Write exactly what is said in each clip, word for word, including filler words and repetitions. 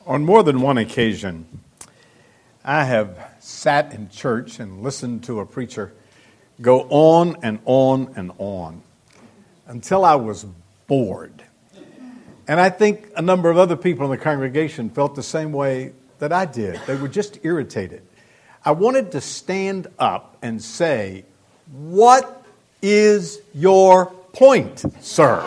On more than one occasion, I have sat in church and listened to a preacher go on and on and on until I was bored. And I think a number of other people in the congregation felt the same way that I did. They were just irritated. I wanted to stand up and say, "What is your point, sir?"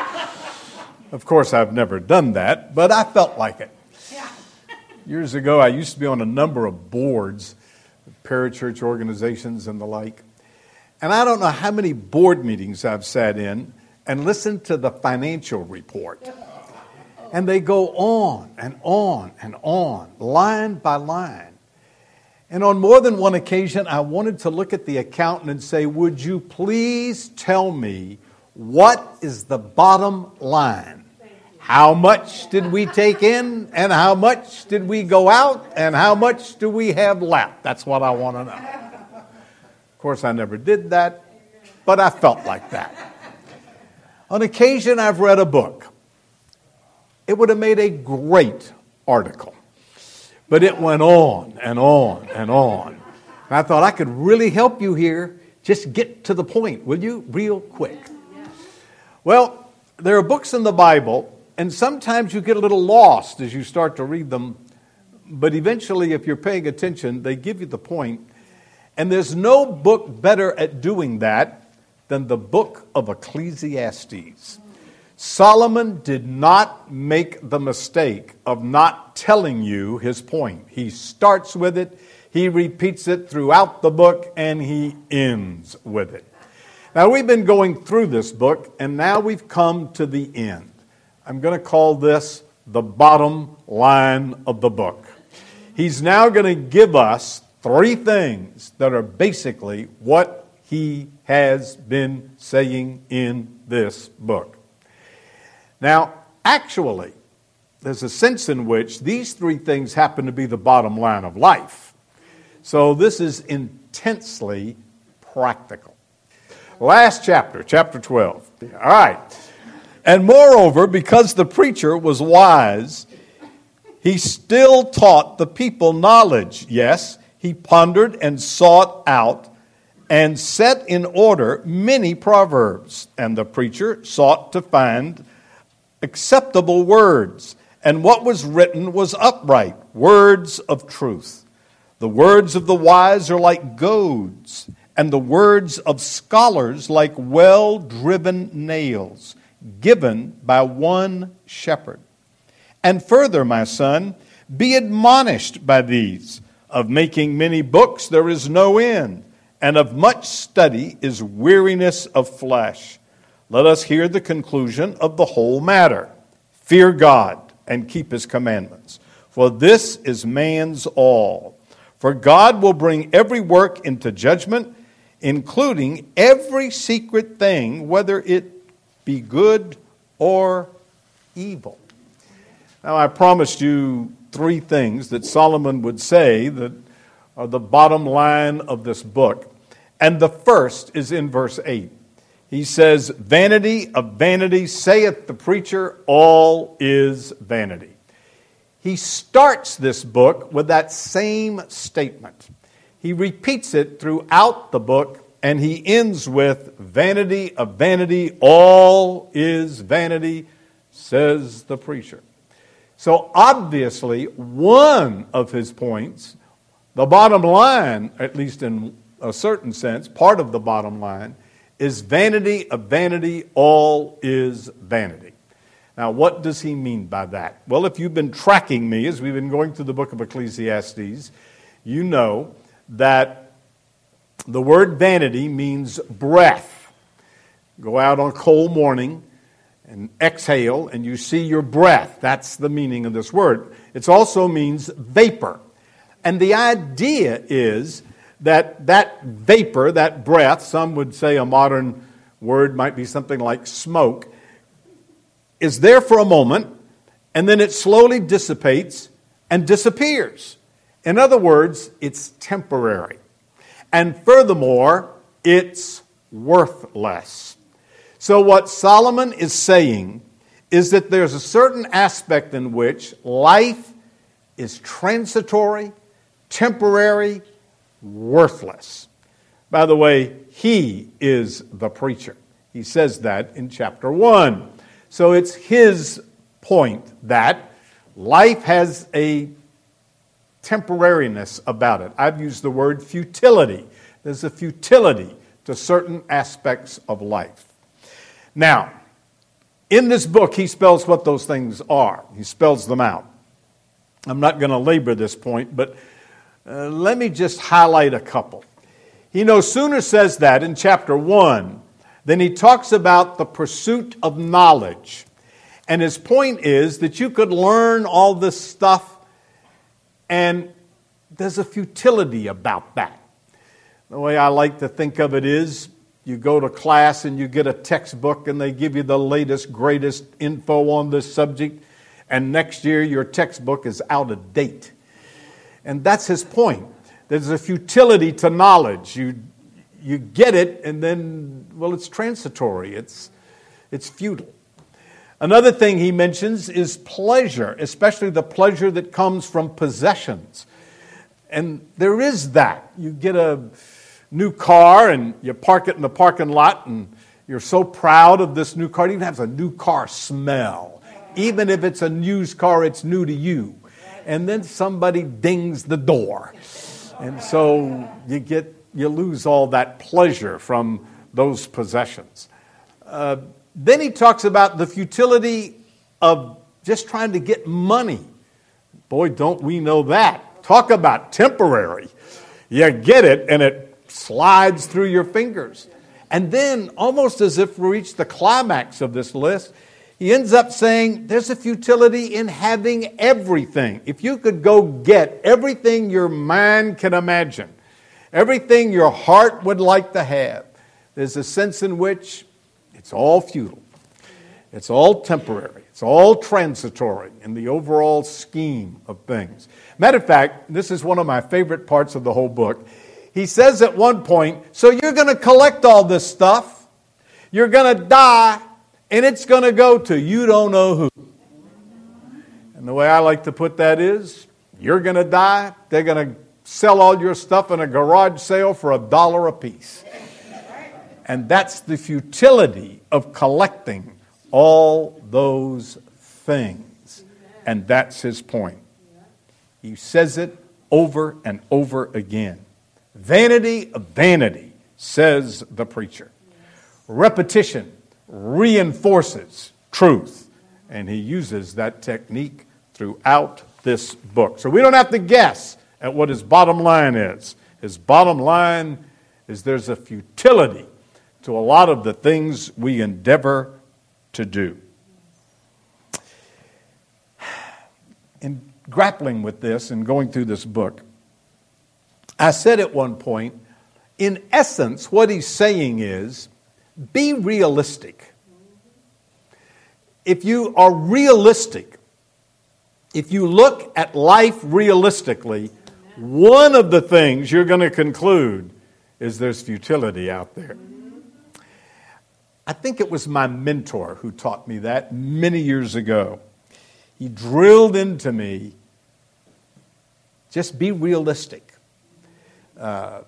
Of course, I've never done that, but I felt like it. Years ago, I used to be on a number of boards, parachurch organizations and the like. And I don't know how many board meetings I've sat in and listened to the financial report. And they go on and on and on, line by line. And on more than one occasion, I wanted to look at the accountant and say, "Would you please tell me what is the bottom line? How much did we take in, and how much did we go out, and how much do we have left?" That's what I want to know. Of course, I never did that, but I felt like that. On occasion, I've read a book. It would have made a great article, but it went on and on and on. And I thought, I could really help you here. Just get to the point, will you, real quick? Well, there are books in the Bible, and sometimes you get a little lost as you start to read them. But eventually, if you're paying attention, they give you the point. And there's no book better at doing that than the book of Ecclesiastes. Solomon did not make the mistake of not telling you his point. He starts with it, he repeats it throughout the book, and he ends with it. Now, we've been going through this book, and now we've come to the end. I'm going to call this the bottom line of the book. He's now going to give us three things that are basically what he has been saying in this book. Now, actually, there's a sense in which these three things happen to be the bottom line of life. So this is intensely practical. Last chapter, chapter twelve. All right. And moreover, because the preacher was wise, he still taught the people knowledge. Yes, he pondered and sought out and set in order many proverbs. And the preacher sought to find acceptable words. And what was written was upright, words of truth. The words of the wise are like goads, and the words of scholars like well-driven nails, given by one shepherd. And further, my son, be admonished by these. Of making many books there is no end, and of much study is weariness of flesh. Let us hear the conclusion of the whole matter. Fear God and keep his commandments, for this is man's all. For God will bring every work into judgment, including every secret thing, whether it be good or evil. Now, I promised you three things that Solomon would say that are the bottom line of this book. And the first is in verse eight. He says, "Vanity of vanity, saith the preacher, all is vanity." He starts this book with that same statement. He repeats it throughout the book, and he ends with, "Vanity of vanity, all is vanity, says the preacher." So obviously, one of his points, the bottom line, at least in a certain sense, part of the bottom line, is vanity of vanity, all is vanity. Now, what does he mean by that? Well, if you've been tracking me as we've been going through the book of Ecclesiastes, you know that the word vanity means breath. Go out on a cold morning and exhale, and you see your breath. That's the meaning of this word. It also means vapor. And the idea is that that vapor, that breath, some would say a modern word might be something like smoke, is there for a moment, and then it slowly dissipates and disappears. In other words, it's temporary. And furthermore, it's worthless. So what Solomon is saying is that there's a certain aspect in which life is transitory, temporary, worthless. By the way, he is the preacher. He says that in chapter one. So it's his point that life has a temporariness about it. I've used the word futility. There's a futility to certain aspects of life. Now, in this book, he spells what those things are. He spells them out. I'm not going to labor this point, but uh, let me just highlight a couple. He no sooner says that in chapter one, then he talks about the pursuit of knowledge. And his point is that you could learn all this stuff, and there's a futility about that. The way I like to think of it is, you go to class and you get a textbook and they give you the latest, greatest info on this subject, and next year your textbook is out of date. And that's his point. There's a futility to knowledge. You you get it, and then, well, it's transitory. It's it's futile. Another thing he mentions is pleasure, especially the pleasure that comes from possessions. And there is that. You get a new car and you park it in the parking lot, and you're so proud of this new car. It even has a new car smell. Even if it's a used car, it's new to you. And then somebody dings the door. And so you get you lose all that pleasure from those possessions. Uh, then he talks about the futility of just trying to get money. Boy, don't we know that. Talk about temporary. You get it, and it slides through your fingers. And then, almost as if we reach the climax of this list, he ends up saying there's a futility in having everything. If you could go get everything your mind can imagine, everything your heart would like to have, there's a sense in which it's all futile. It's all temporary. It's all transitory in the overall scheme of things. Matter of fact, this is one of my favorite parts of the whole book. He says at one point, so you're going to collect all this stuff, you're going to die, and it's going to go to you don't know who. And the way I like to put that is, you're going to die, they're going to sell all your stuff in a garage sale for a dollar a piece. And that's the futility of collecting all those things. And that's his point. He says it over and over again. Vanity of vanity, says the preacher. Repetition reinforces truth. And he uses that technique throughout this book. So we don't have to guess at what his bottom line is. His bottom line is there's a futility to a lot of the things we endeavor to do. In grappling with this and going through this book, I said at one point, in essence, what he's saying is, be realistic. If you are realistic, if you look at life realistically, one of the things you're going to conclude is there's futility out there. I think it was my mentor who taught me that many years ago. He drilled into me, just be realistic. Uh,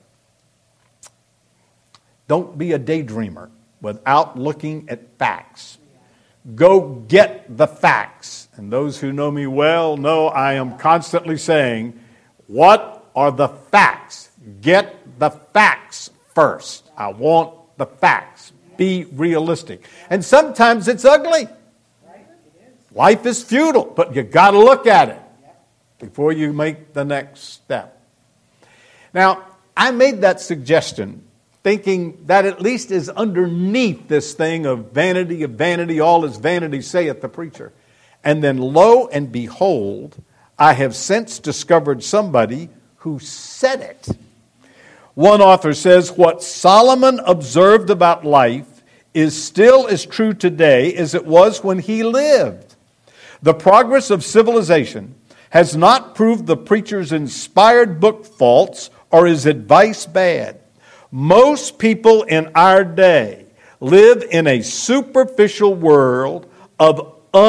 don't be a daydreamer without looking at facts. Go get the facts. And those who know me well know I am constantly saying, what are the facts? Get the facts first. I want the facts. Be realistic. And sometimes it's ugly. Life is futile, but you got to look at it before you make the next step. Now, I made that suggestion thinking that at least is underneath this thing of vanity of vanity, all is vanity, saith the preacher. And then lo and behold, I have since discovered somebody who said it. One author says, what Solomon observed about life is still as true today as it was when he lived. The progress of civilization has not proved the preacher's inspired book false or his advice bad. Most people in our day live in a superficial world of unrealistic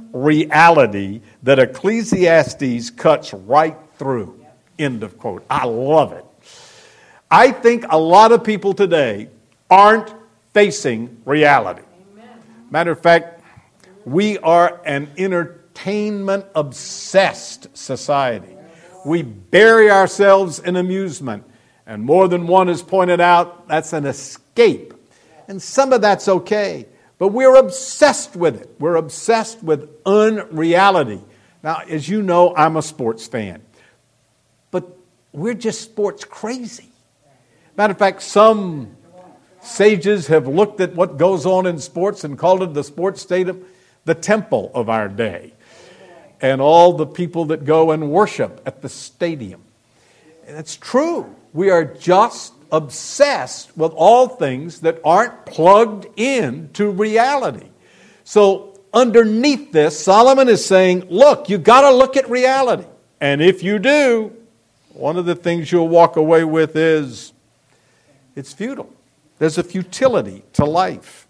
unreality that Ecclesiastes cuts right through. End of quote. I love it. I think a lot of people today aren't facing reality. Matter of fact, we are an entertainment-obsessed society. We bury ourselves in amusement. And more than one has pointed out, that's an escape. And some of that's okay. But we're obsessed with it. We're obsessed with unreality. Now, as you know, I'm a sports fan. But we're just sports crazy. Matter of fact, some sages have looked at what goes on in sports and called it the sports stadium, the temple of our day. And all the people that go and worship at the stadium. And it's true. We are just obsessed with all things that aren't plugged into reality. So underneath this, Solomon is saying, look, you got to look at reality. And if you do, one of the things you'll walk away with is it's futile. There's a futility to life.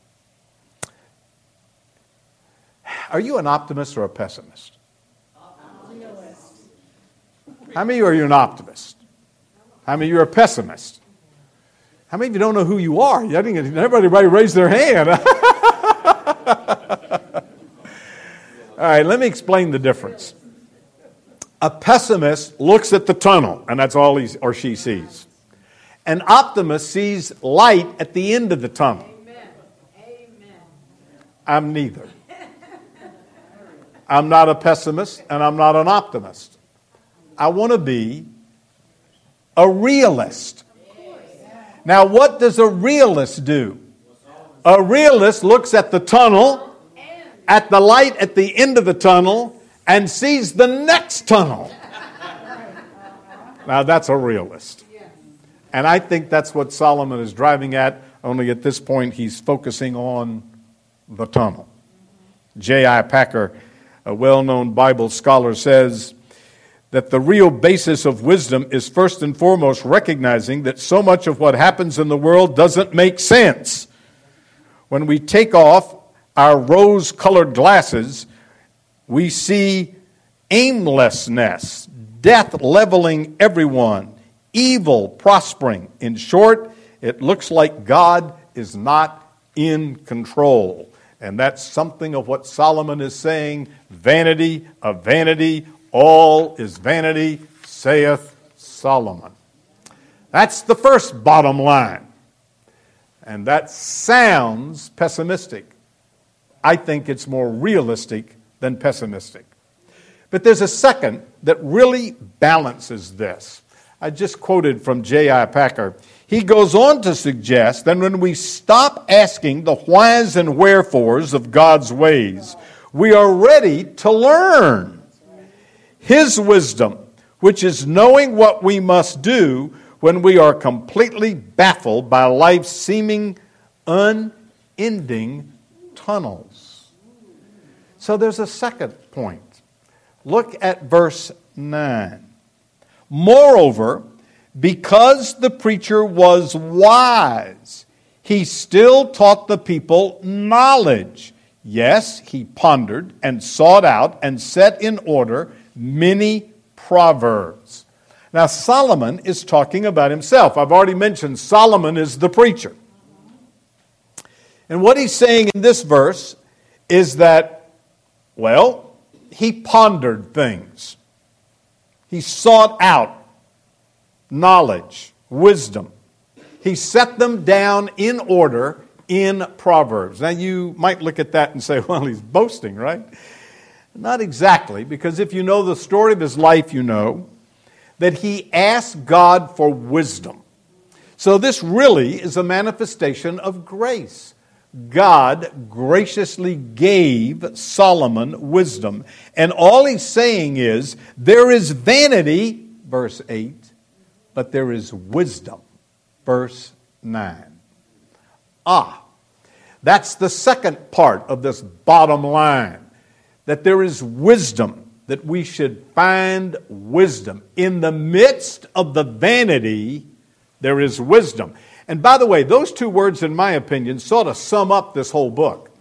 Are you an optimist or a pessimist? Optimist. How many of you are you an optimist? How many of you are a pessimist? How many of you don't know who you are? I think everybody raised their hand. All right, let me explain the difference. A pessimist looks at the tunnel, and that's all he or she sees. An optimist sees light at the end of the tunnel. Amen. Amen. I'm neither. I'm not a pessimist, and I'm not an optimist. I want to be a realist. Now, what does a realist do? A realist looks at the tunnel, at the light at the end of the tunnel, and sees the next tunnel. Now, that's a realist. And I think that's what Solomon is driving at, only at this point he's focusing on the tunnel. J I Packer, a well-known Bible scholar, says that the real basis of wisdom is first and foremost recognizing that so much of what happens in the world doesn't make sense. When we take off our rose-colored glasses, we see aimlessness, death leveling everyone, evil prospering. In short, it looks like God is not in control. And that's something of what Solomon is saying, vanity of vanity, all is vanity, saith Solomon. That's the first bottom line. And that sounds pessimistic. I think it's more realistic than pessimistic. But there's a second that really balances this. I just quoted from J I Packer. He goes on to suggest that when we stop asking the whys and wherefores of God's ways, we are ready to learn His wisdom, which is knowing what we must do when we are completely baffled by life's seeming unending tunnels. So there's a second point. Look at verse nine. Moreover, because the preacher was wise, he still taught the people knowledge. Yes, he pondered and sought out and set in order many proverbs. Now, Solomon is talking about himself. I've already mentioned Solomon is the preacher. And what he's saying in this verse is that, well, he pondered things. He sought out knowledge, wisdom. He set them down in order in Proverbs. Now, you might look at that and say, well, he's boasting, right? Not exactly, because if you know the story of his life, you know that he asked God for wisdom. So this really is a manifestation of grace. God graciously gave Solomon wisdom. And all he's saying is, there is vanity, verse eight, but there is wisdom, verse nine. Ah, that's the second part of this bottom line. That there is wisdom, that we should find wisdom. In the midst of the vanity, there is wisdom. And by the way, those two words, in my opinion, sort of sum up this whole book.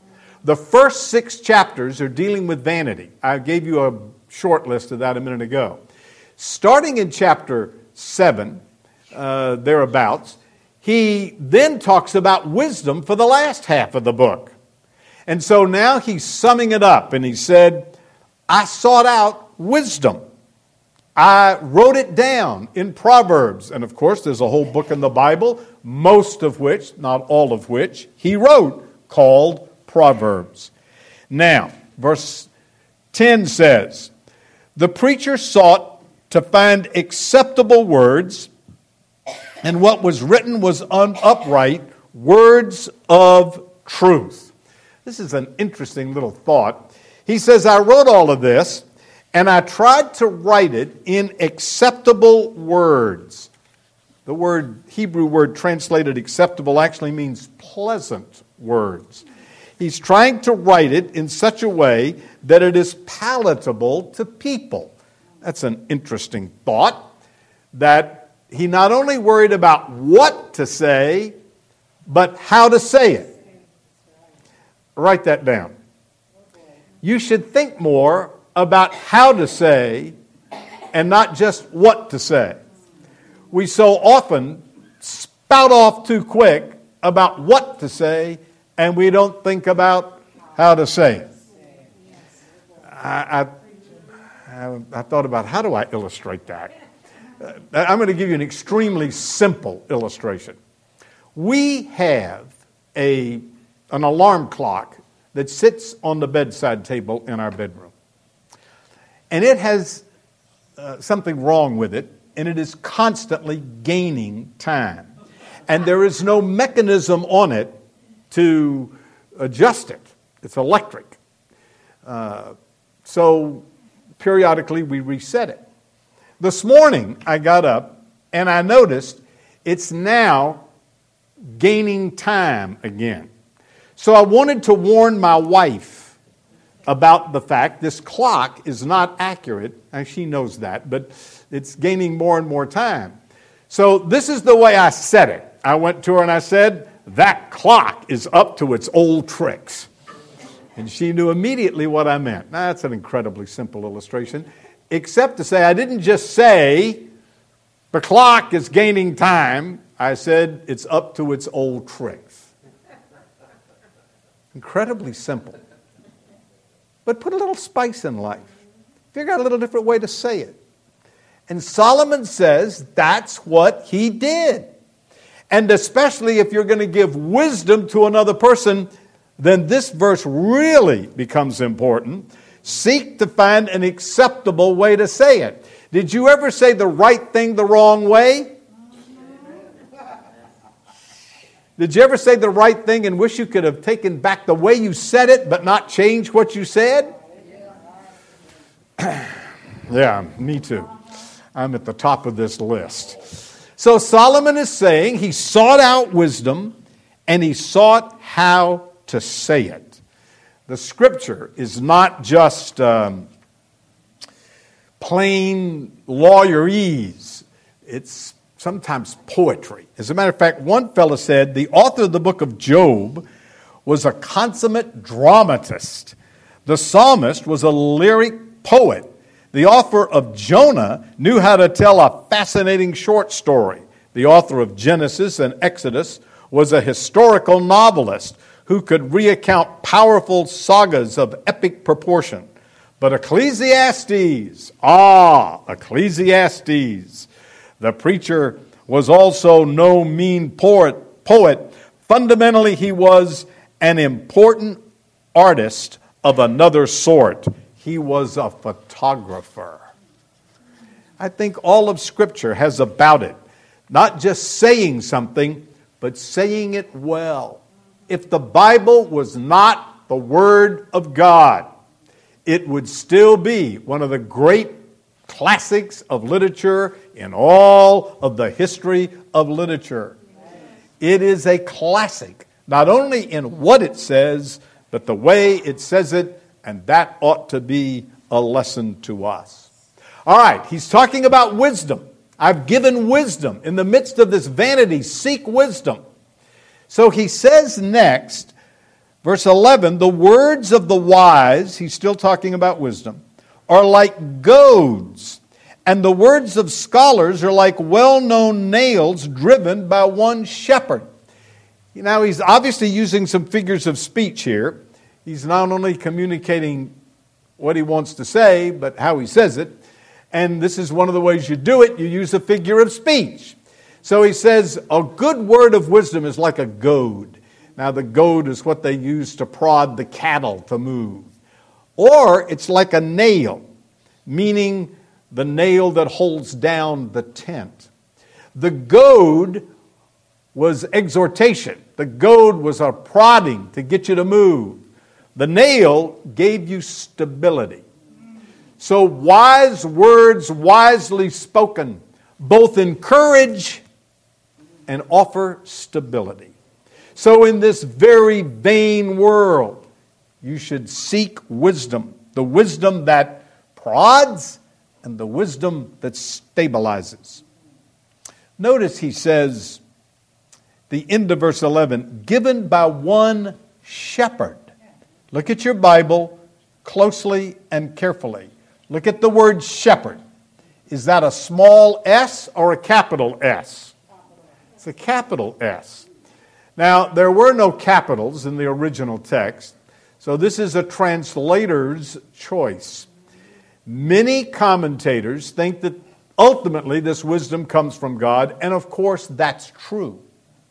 The first six chapters are dealing with vanity. I gave you a short list of that a minute ago. Starting in chapter seven, uh, thereabouts, he then talks about wisdom for the last half of the book. And so now he's summing it up, and he said, I sought out wisdom. I wrote it down in Proverbs. And of course, there's a whole book in the Bible, most of which, not all of which, he wrote, called Proverbs. Now, verse ten says, the preacher sought to find acceptable words, and what was written was un- upright, words of truth. This is an interesting little thought. He says, I wrote all of this, and I tried to write it in acceptable words. The word, Hebrew word translated acceptable actually means pleasant words. He's trying to write it in such a way that it is palatable to people. That's an interesting thought, that he not only worried about what to say, but how to say it. Write that down. You should think more about how to say and not just what to say. We so often spout off too quick about what to say, and we don't think about how to say it. I, I, I thought about how do I illustrate that? I'm going to give you an extremely simple illustration. We have a an alarm clock that sits on the bedside table in our bedroom. And it has uh, something wrong with it, and it is constantly gaining time. And there is no mechanism on it to adjust it. It's electric. Uh, so periodically we reset it. This morning I got up and I noticed it's now gaining time again. So I wanted to warn my wife about the fact this clock is not accurate, and she knows that, but it's gaining more and more time. So this is the way I said it. I went to her and I said, that clock is up to its old tricks. And she knew immediately what I meant. Now, that's an incredibly simple illustration, except to say I didn't just say the clock is gaining time. I said it's up to its old tricks. Incredibly simple. But put a little spice in life. Figure out a little different way to say it. And Solomon says that's what he did. And especially if you're going to give wisdom to another person, then this verse really becomes important. Seek to find an acceptable way to say it. Did you ever say the right thing the wrong way? Did you ever say the right thing and wish you could have taken back the way you said it but not change what you said? Yeah, me too. I'm at the top of this list. So Solomon is saying he sought out wisdom and he sought how to say it. The scripture is not just um, plain lawyerese. It's sometimes poetry. As a matter of fact, one fellow said the author of the book of Job was a consummate dramatist. The psalmist was a lyric poet. The author of Jonah knew how to tell a fascinating short story. The author of Genesis and Exodus was a historical novelist who could recount powerful sagas of epic proportion. But Ecclesiastes, ah, Ecclesiastes, the preacher was also no mean poet. poet. Fundamentally, he was an important artist of another sort. He was a photographer. I think all of Scripture has about it, not just saying something, but saying it well. If the Bible was not the Word of God, it would still be one of the great classics of literature in all of the history of literature. It is a classic, not only in what it says, but the way it says it, and that ought to be a lesson to us. All right, he's talking about wisdom. I've given wisdom. In the midst of this vanity, seek wisdom. So he says next, Verse eleven, the words of the wise, he's still talking about wisdom, are like goads, and the words of scholars are like well-known nails driven by one shepherd. Now, he's obviously using some figures of speech here. He's not only communicating what he wants to say, but how he says it. And this is one of the ways you do it. You use a figure of speech. So he says, a good word of wisdom is like a goad. Now, the goad is what they use to prod the cattle to move. Or it's like a nail, meaning the nail that holds down the tent. The goad was exhortation. The goad was a prodding to get you to move. The nail gave you stability. So wise words, wisely spoken, both encourage and offer stability. So in this very vain world, you should seek wisdom. The wisdom that prods and the wisdom that stabilizes. Notice he says, the end of verse eleven, given by one shepherd. Look at your Bible closely and carefully. Look at the word shepherd. Is that a small s or a capital S? It's a capital S. Now, there were no capitals in the original text, so this is a translator's choice. Many commentators think that ultimately this wisdom comes from God, and of course that's true.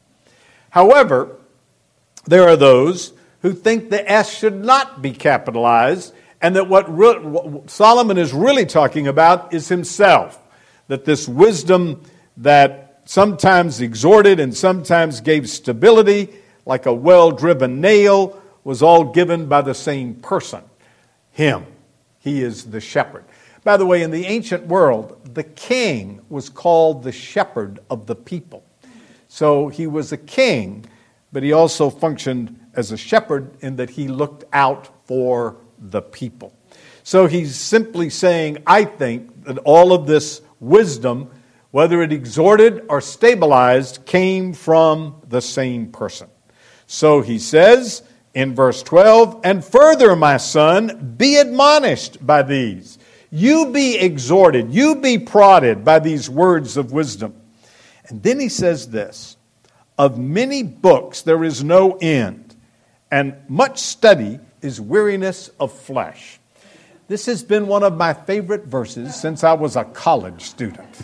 However, there are those who think the S should not be capitalized, and that what, re- what Solomon is really talking about is himself. That this wisdom that sometimes exhorted and sometimes gave stability, like a well-driven nail, was all given by the same person, him. He is the shepherd. By the way, in the ancient world, the king was called the shepherd of the people. So he was a king, but he also functioned as a shepherd in that he looked out for the people. So he's simply saying, I think that all of this wisdom, whether it exhorted or stabilized, came from the same person. So he says in verse twelve, and further, my son, be admonished by these. You be exhorted, you be prodded by these words of wisdom. And then he says this, of many books there is no end, and much study is weariness of flesh. This has been one of my favorite verses since I was a college student.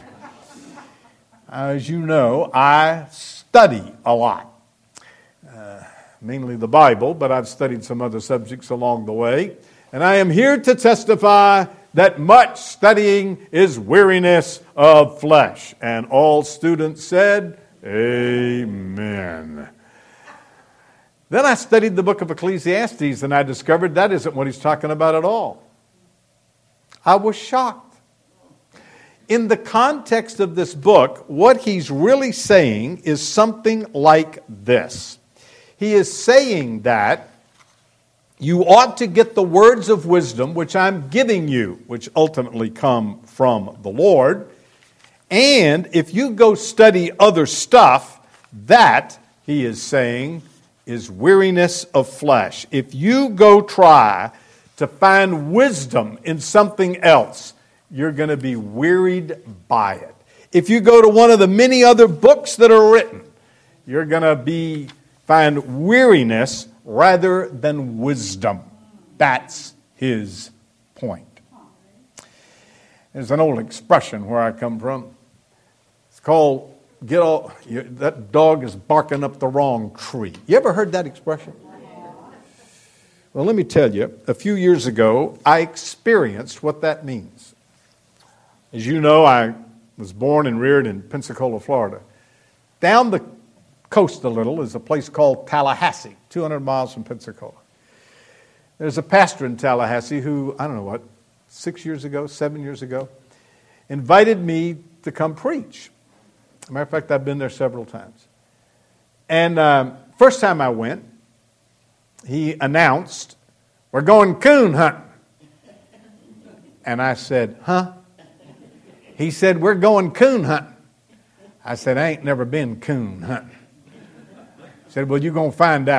As you know, I study a lot, uh, mainly the Bible, but I've studied some other subjects along the way. And I am here to testify that much studying is weariness of flesh. And all students said, amen. Then I studied the book of Ecclesiastes, and I discovered that isn't what he's talking about at all. I was shocked. In the context of this book, what he's really saying is something like this. He is saying that you ought to get the words of wisdom, which I'm giving you, which ultimately come from the Lord. And if you go study other stuff, that, he is saying, is weariness of flesh. If you go try to find wisdom in something else, you're going to be wearied by it. If you go to one of the many other books that are written, you're going to be find weariness rather than wisdom. That's his point. There's an old expression where I come from. It's called, get all, you, that dog is barking up the wrong tree. You ever heard that expression? Well, let me tell you, a few years ago, I experienced what that means. As you know, I was born and reared in Pensacola, Florida. Down the coast a little is a place called Tallahassee, two hundred miles from Pensacola. There's a pastor in Tallahassee who, I don't know what, six years ago, seven years ago, invited me to come preach. As a matter of fact, I've been there several times. And um, first time I went, he announced, we're going coon hunting. And I said, huh? He said, we're going coon hunting. I said, I ain't never been coon hunting. He said, well, you're going to find out.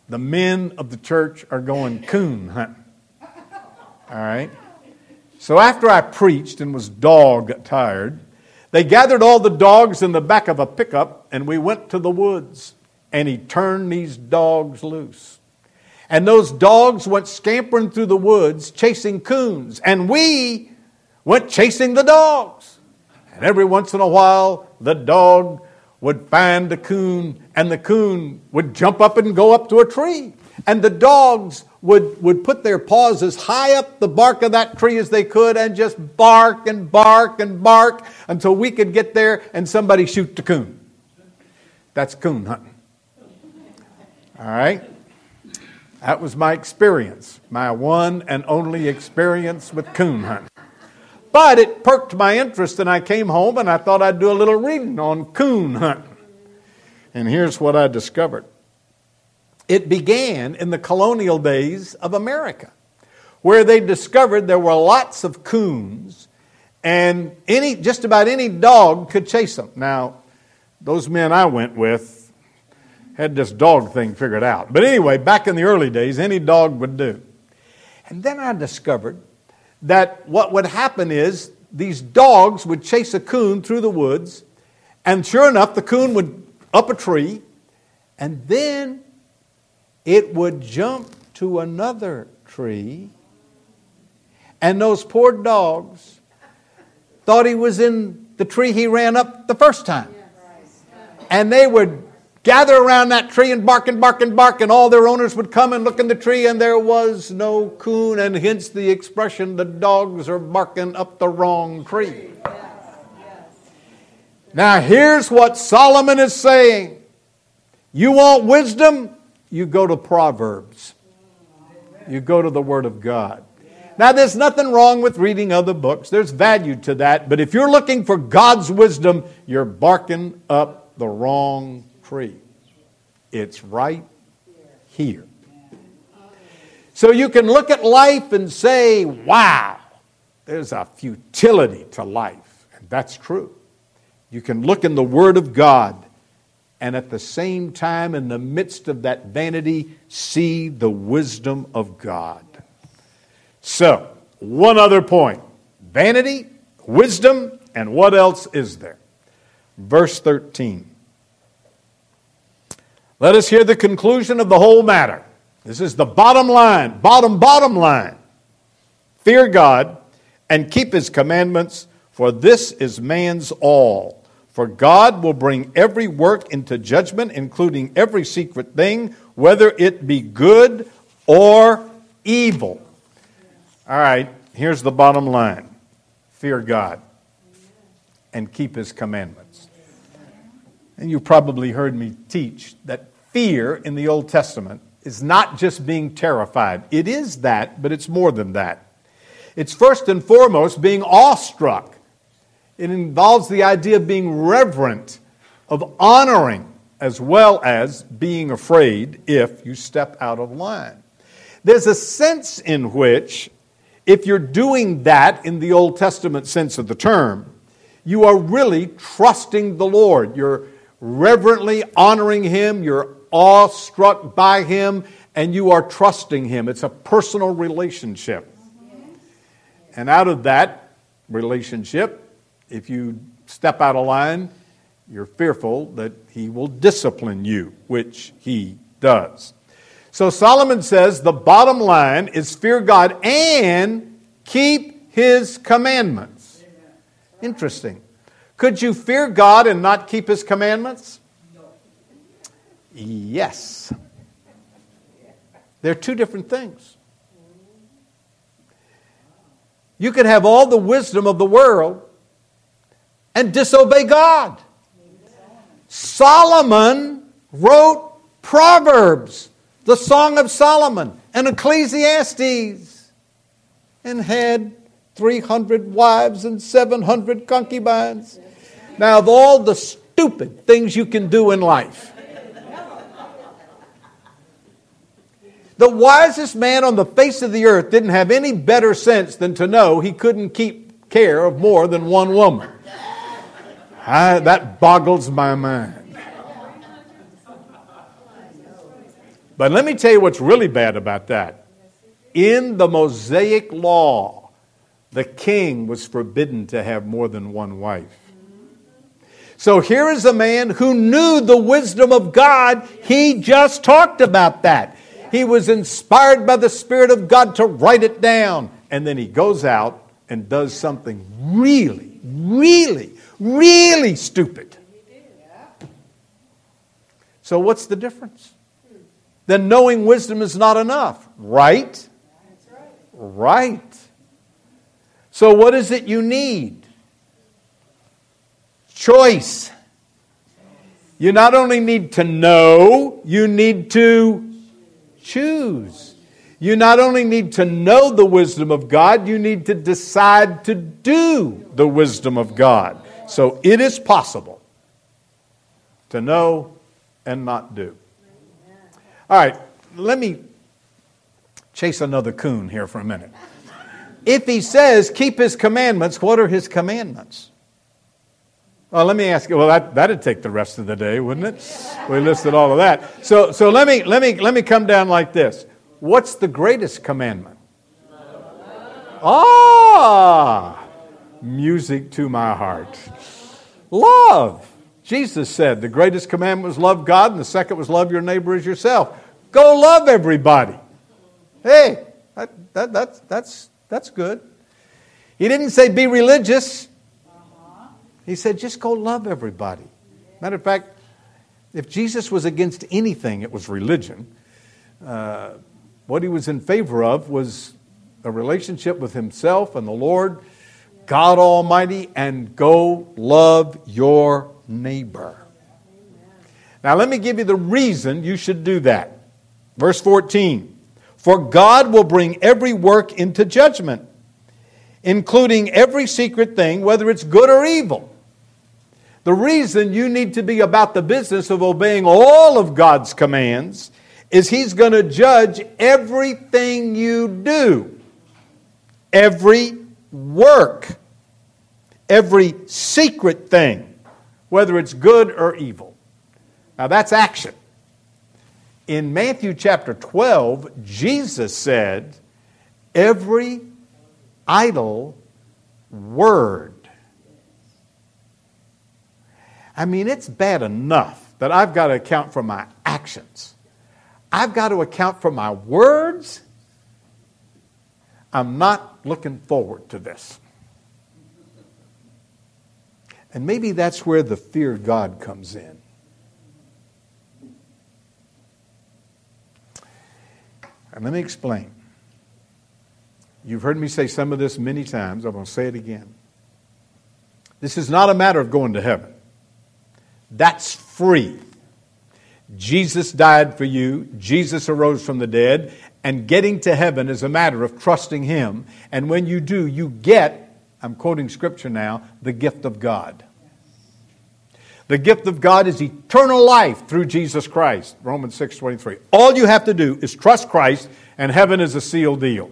the men of the church are going coon hunting. All right? So after I preached and was dog tired, they gathered all the dogs in the back of a pickup, and we went to the woods, and he turned these dogs loose. And those dogs went scampering through the woods chasing coons, and we went chasing the dogs. And every once in a while, the dog would find the coon, and the coon would jump up and go up to a tree. And the dogs would, would put their paws as high up the bark of that tree as they could and just bark and bark and bark until we could get there and somebody shoot the coon. That's coon hunting. All right? That was my experience, my one and only experience with coon hunting. But it perked my interest, and I came home and I thought I'd do a little reading on coon hunting. And here's what I discovered. It began in the colonial days of America, where they discovered there were lots of coons, and any just about any dog could chase them. Now, those men I went with had this dog thing figured out. But anyway, back in the early days, any dog would do. And then I discovered that what would happen is these dogs would chase a coon through the woods, and sure enough, the coon would up a tree, and then it would jump to another tree, and those poor dogs thought he was in the tree he ran up the first time. And they would gather around that tree and bark and bark and bark, and all their owners would come and look in the tree, and there was no coon, and hence the expression, the dogs are barking up the wrong tree. Now here's what Solomon is saying. You want wisdom? You go to Proverbs. You go to the Word of God. Now, there's nothing wrong with reading other books. There's value to that. But if you're looking for God's wisdom, you're barking up the wrong tree. It's right here. So you can look at life and say, wow, there's a futility to life. And that's true. You can look in the Word of God and at the same time, in the midst of that vanity, see the wisdom of God. So, one other point. Vanity, wisdom, and what else is there? Verse thirteen. Let us hear the conclusion of the whole matter. This is the bottom line, bottom, bottom line. Fear God and keep His commandments, for this is man's all. For God will bring every work into judgment, including every secret thing, whether it be good or evil. All right, here's the bottom line. Fear God and keep His commandments. And you probably heard me teach that fear in the Old Testament is not just being terrified. It is that, but it's more than that. It's first and foremost being awestruck. It involves the idea of being reverent, of honoring, as well as being afraid if you step out of line. There's a sense in which, if you're doing that in the Old Testament sense of the term, you are really trusting the Lord. You're reverently honoring Him, you're awestruck by Him, and you are trusting Him. It's a personal relationship. And out of that relationship, if you step out of line, you're fearful that He will discipline you, which He does. So Solomon says the bottom line is fear God and keep His commandments. Interesting. Could you fear God and not keep His commandments? Yes. They're two different things. You could have all the wisdom of the world and disobey God. Solomon wrote Proverbs, the Song of Solomon, and Ecclesiastes, and had three hundred wives and seven hundred concubines. Now, of all the stupid things you can do in life, the wisest man on the face of the earth didn't have any better sense than to know he couldn't keep care of more than one woman. I, that boggles my mind. But let me tell you what's really bad about that. In the Mosaic law, the king was forbidden to have more than one wife. So here is a man who knew the wisdom of God. He just talked about that. He was inspired by the Spirit of God to write it down. And then he goes out and does something really, really, really stupid. So what's the difference? Then knowing wisdom is not enough, right? Right. So what is it you need? Choice. You not only need to know, you need to choose. You not only need to know the wisdom of God, you need to decide to do the wisdom of God. So it is possible to know and not do. All right, let me chase another coon here for a minute. If he says, keep his commandments, what are his commandments? Well, let me ask you, well, that, that'd take the rest of the day, wouldn't it? We listed all of that. So, so let me, let me, let me come down like this. What's the greatest commandment? Ah, music to my heart. Love. Jesus said the greatest commandment was love God, and the second was love your neighbor as yourself. Go love everybody. Hey, that, that, that's, that's, that's good. He didn't say be religious. He said just go love everybody. Matter of fact, if Jesus was against anything, it was religion. Uh, what he was in favor of was a relationship with himself and the Lord, God Almighty, and go love your neighbor. Now let me give you the reason you should do that. Verse fourteen. For God will bring every work into judgment, including every secret thing, whether it's good or evil. The reason you need to be about the business of obeying all of God's commands is He's going to judge everything you do. Every work. Every secret thing, whether it's good or evil. Now that's action. In Matthew chapter twelve, Jesus said, every idle word. I mean, it's bad enough that I've got to account for my actions. I've got to account for my words. I'm not looking forward to this. And maybe that's where the fear of God comes in. And let me explain. You've heard me say some of this many times. I'm going to say it again. This is not a matter of going to heaven. That's free. Jesus died for you. Jesus arose from the dead. And getting to heaven is a matter of trusting Him. And when you do, you get, I'm quoting Scripture now, the gift of God. The gift of God is eternal life through Jesus Christ. Romans six twenty-three. All you have to do is trust Christ, and heaven is a sealed deal.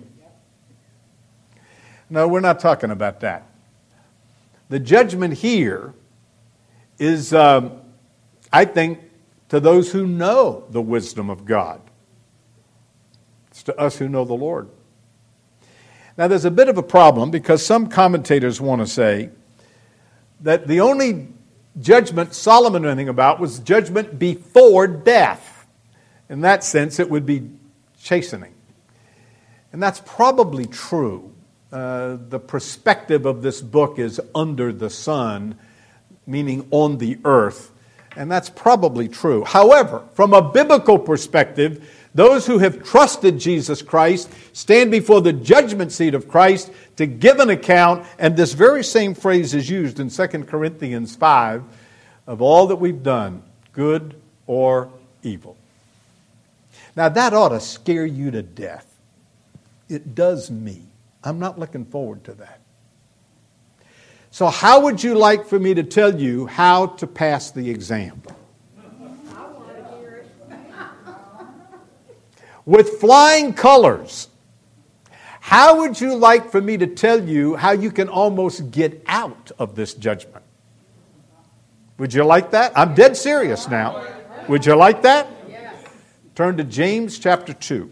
No, we're not talking about that. The judgment here is, um, I think, to those who know the wisdom of God. It's to us who know the Lord. Now, there's a bit of a problem because some commentators want to say that the only judgment Solomon knew anything about was judgment before death. In that sense, it would be chastening. And that's probably true. Uh, the perspective of this book is under the sun, meaning on the earth. And that's probably true. However, from a biblical perspective, those who have trusted Jesus Christ stand before the judgment seat of Christ to give an account. And this very same phrase is used in Second Corinthians five, of all that we've done, good or evil. Now that ought to scare you to death. It does me. I'm not looking forward to that. So how would you like for me to tell you how to pass the exam? I want to hear it. With flying colors. How would you like for me to tell you how you can almost get out of this judgment? Would you like that? I'm dead serious now. Would you like that? Turn to James chapter two.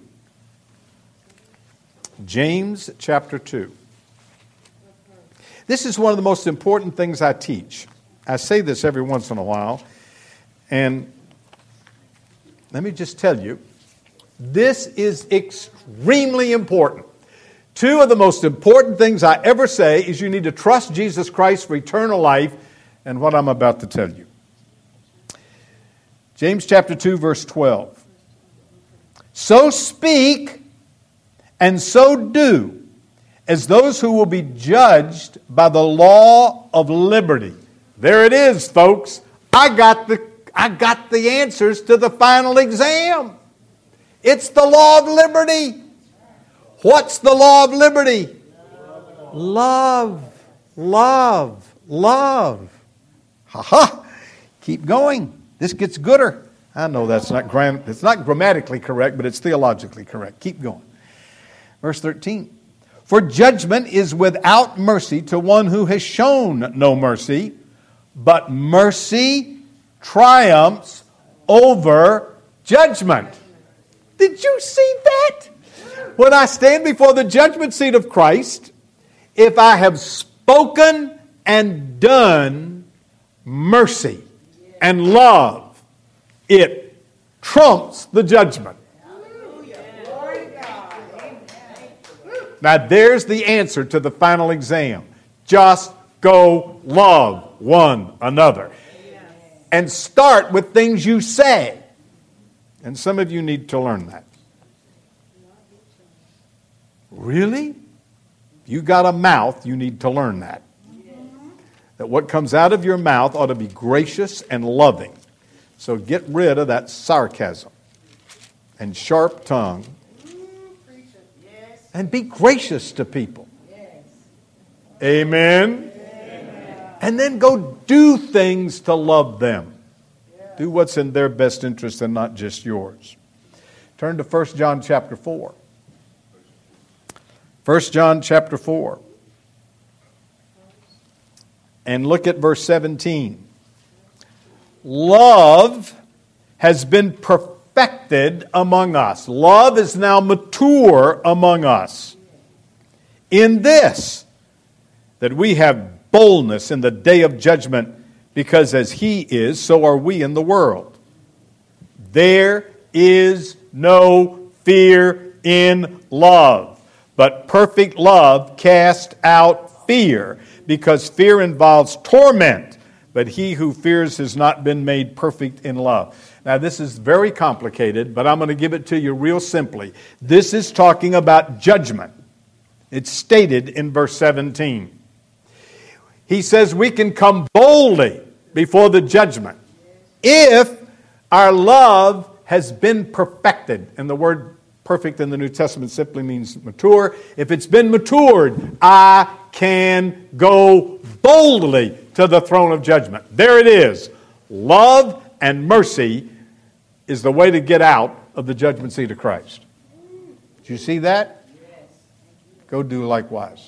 James chapter two. This is one of the most important things I teach. I say this every once in a while, and let me just tell you, this is extremely important. Two of the most important things I ever say is you need to trust Jesus Christ for eternal life, and what I'm about to tell you. James chapter two, verse twelve. So speak and so do as those who will be judged by the law of liberty. There it is, folks. I got the I got the answers to the final exam. It's the law of liberty. What's the law of liberty? Love, love, love. Ha ha. Keep going. This gets gooder. I know that's not gram- it's not grammatically correct, but it's theologically correct. Keep going. Verse thirteen. For judgment is without mercy to one who has shown no mercy, but mercy triumphs over judgment. Did you see that? When I stand before the judgment seat of Christ, if I have spoken and done mercy and love, it trumps the judgment. Now there's the answer to the final exam. Just go love one another. And start with things you say. And some of you need to learn that. Really? You got a mouth, you need to learn that. That what comes out of your mouth ought to be gracious and loving. So get rid of that sarcasm and sharp tongue. And be gracious to people. Amen. Amen. And then go do things to love them. Do what's in their best interest and not just yours. Turn to First John chapter four. First John chapter four. And look at verse seventeen. Love has been perfected among us. Love is now mature among us. In this, that we have boldness in the day of judgment, because as He is, so are we in the world. There is no fear in love, but perfect love casts out fear, because fear involves torment, but he who fears has not been made perfect in love. Now this is very complicated, but I'm going to give it to you real simply. This is talking about judgment. It's stated in verse seventeen. He says we can come boldly before the judgment if our love has been perfected. And the word perfect in the New Testament simply means mature. If it's been matured, I can go boldly to the throne of judgment. There it is. Love and mercy is the way to get out of the judgment seat of Christ. Did you see that? Go do likewise.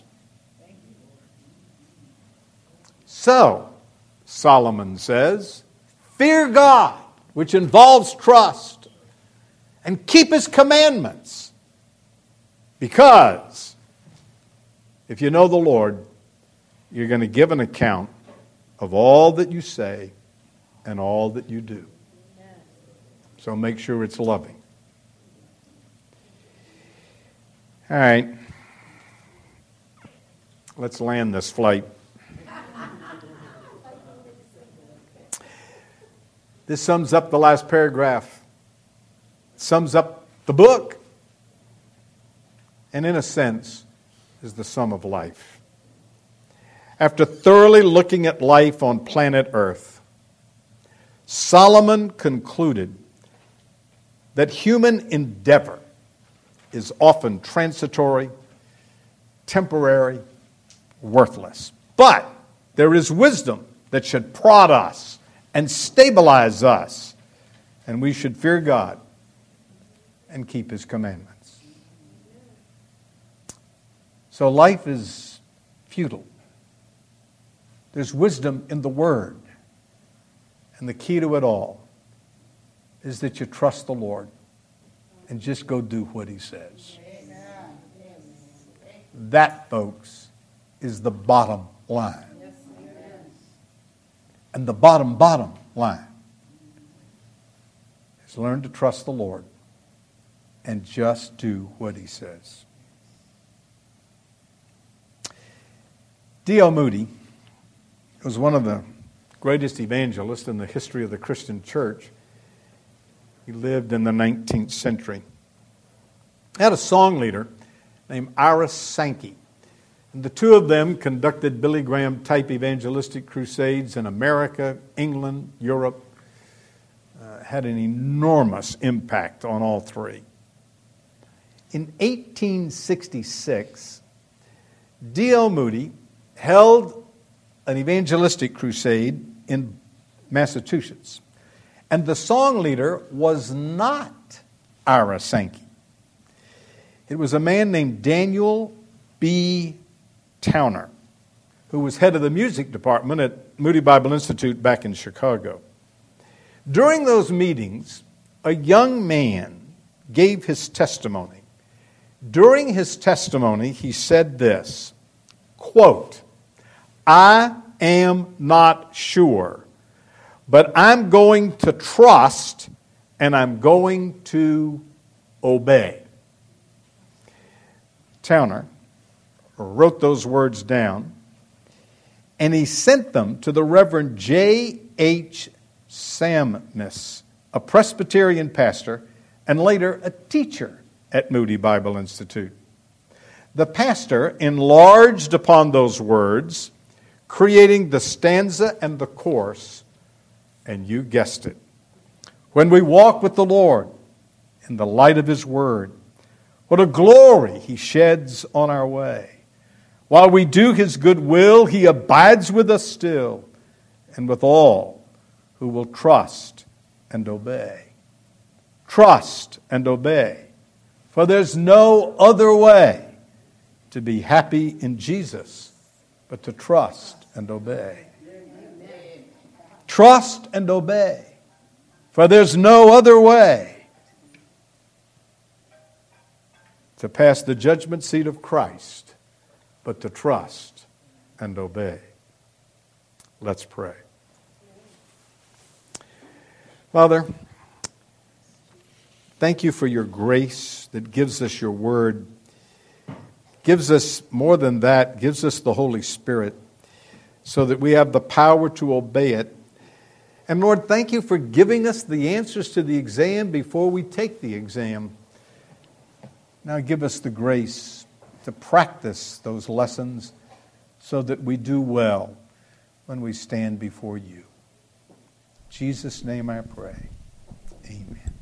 So, Solomon says, fear God, which involves trust, and keep His commandments. Because if you know the Lord, you're going to give an account of all that you say and all that you do. So make sure it's loving. All right. Let's land this flight. This sums up the last paragraph. Sums up the book. And in a sense, is the sum of life. After thoroughly looking at life on planet Earth, Solomon concluded that human endeavor is often transitory, temporary, worthless. But there is wisdom that should prod us and stabilize us, and we should fear God and keep His commandments. So life is futile. There's wisdom in the Word. And the key to it all is that you trust the Lord and just go do what he says. That, folks, is the bottom line. And the bottom, bottom line is learn to trust the Lord and just do what he says. D L Moody was one of the greatest evangelists in the history of the Christian church. He lived in the nineteenth century. He had a song leader named Ira Sankey. And the two of them conducted Billy Graham-type evangelistic crusades in America, England, Europe. Uh, had an enormous impact on all three. In eighteen sixty-six, D L Moody held an evangelistic crusade in Massachusetts. And the song leader was not Ira Sankey. It was a man named Daniel B. Towner, who was head of the music department at Moody Bible Institute back in Chicago. During those meetings, a young man gave his testimony. During his testimony, he said this, quote, "I am not sure, but I'm going to trust and I'm going to obey." Towner wrote those words down, and he sent them to the Reverend J H Sammis, a Presbyterian pastor and later a teacher at Moody Bible Institute. The pastor enlarged upon those words, creating the stanza and the chorus, and you guessed it. When we walk with the Lord in the light of his word, what a glory he sheds on our way. While we do his good will, he abides with us still, and with all who will trust and obey. Trust and obey, for there's no other way to be happy in Jesus but to trust and obey. Trust and obey, for there's no other way to pass the judgment seat of Christ, but to trust and obey. Let's pray. Father, thank you for your grace that gives us your word, gives us more than that, gives us the Holy Spirit so that we have the power to obey it. And Lord, thank you for giving us the answers to the exam before we take the exam. Now give us the grace to practice those lessons so that we do well when we stand before you. In Jesus' name I pray. Amen.